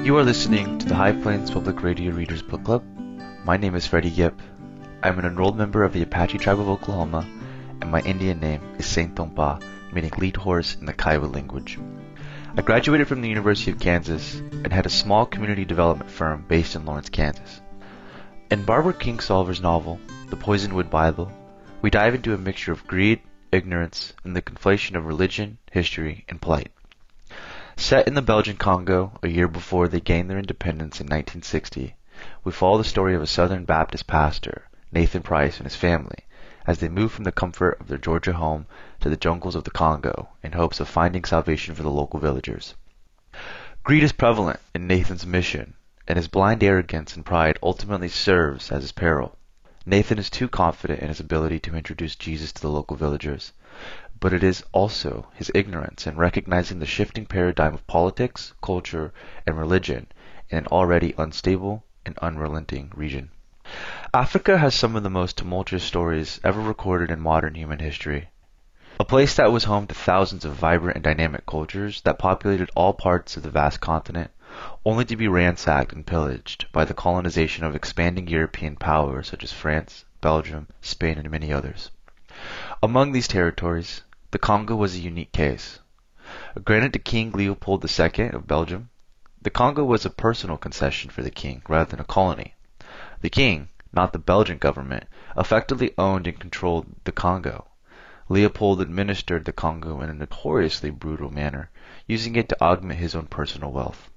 You are listening to the High Plains Public Radio Readers Book Club. My name is Freddie Gipp. I'm an enrolled member of the Apache Tribe of Oklahoma, and my Indian name is Saint Tompa, meaning lead horse in the Kiowa language. I graduated from the University of Kansas and had a small community development firm based in Lawrence, Kansas. In Barbara Kingsolver's novel, The Poisonwood Bible, we dive into a mixture of greed, ignorance, and the conflation of religion, history, and plight. Set in the Belgian Congo a year before they gained their independence in 1960, we follow the story of a Southern Baptist pastor, Nathan Price, and his family, as they move from the comfort of their Georgia home to the jungles of the Congo in hopes of finding salvation for the local villagers. Greed is prevalent in Nathan's mission, and his blind arrogance and pride ultimately serves as his peril. Nathan is too confident in his ability to introduce Jesus to the local villagers, but it is also his ignorance in recognizing the shifting paradigm of politics, culture, and religion in an already unstable and unrelenting region. Africa has some of the most tumultuous stories ever recorded in modern human history. A place that was home to thousands of vibrant and dynamic cultures that populated all parts of the vast continent, only to be ransacked and pillaged by the colonization of expanding European powers such as France, Belgium, Spain, and many others. Among these territories, the Congo was a unique case. Granted to King Leopold II of Belgium, the Congo was a personal concession for the king rather than a colony. The king, not the Belgian government, effectively owned and controlled the Congo. Leopold administered the Congo in a notoriously brutal manner, using it to augment his own personal wealth.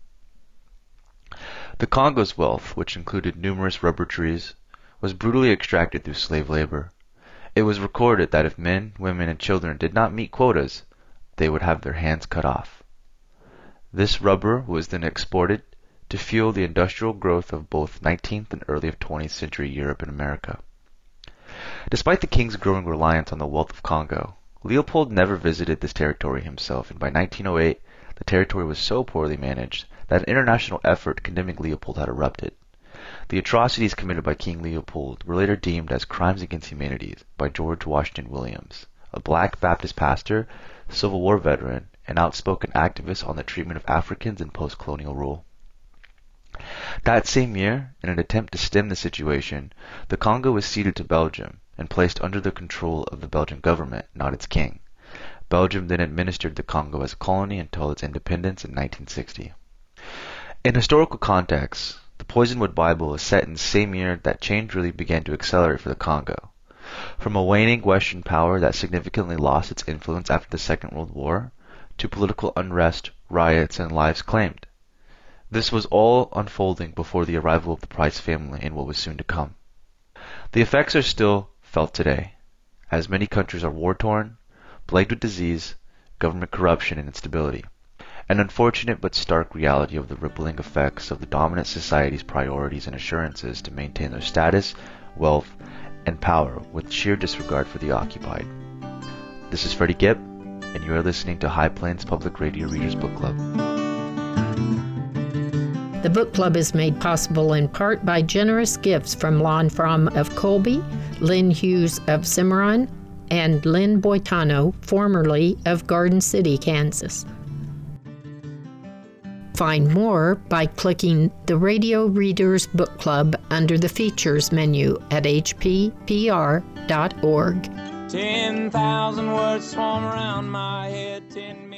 The Congo's wealth, which included numerous rubber trees, was brutally extracted through slave labor. It was recorded that if men, women, and children did not meet quotas, they would have their hands cut off. This rubber was then exported to fuel the industrial growth of both 19th and early 20th century Europe and America. Despite the king's growing reliance on the wealth of Congo, Leopold never visited this territory himself, and by 1908, the territory was so poorly managed that an international effort condemning Leopold had erupted. The atrocities committed by King Leopold were later deemed as crimes against humanity by George Washington Williams, a black Baptist pastor, Civil War veteran, and outspoken activist on the treatment of Africans in post-colonial rule. That same year, in an attempt to stem the situation, the Congo was ceded to Belgium and placed under the control of the Belgian government, not its king. Belgium then administered the Congo as a colony until its independence in 1960. In historical context, the Poisonwood Bible is set in the same year that change really began to accelerate for the Congo. From a waning Western power that significantly lost its influence after the Second World War, to political unrest, riots, and lives claimed. This was all unfolding before the arrival of the Price family in what was soon to come. The effects are still felt today, as many countries are war-torn, plagued with disease, government corruption, and instability. An unfortunate but stark reality of the rippling effects of the dominant society's priorities and assurances to maintain their status, wealth, and power with sheer disregard for the occupied. This is Freddie Gipp, and you are listening to High Plains Public Radio Readers Book Club. The book club is made possible in part by generous gifts from Lon Fromm of Colby, Lynn Hughes of Cimarron, and Lynn Boitano, formerly of Garden City, Kansas. Find more by clicking the Radio Readers Book Club under the Features menu at hppr.org. 10,000 words swarm around my head, 10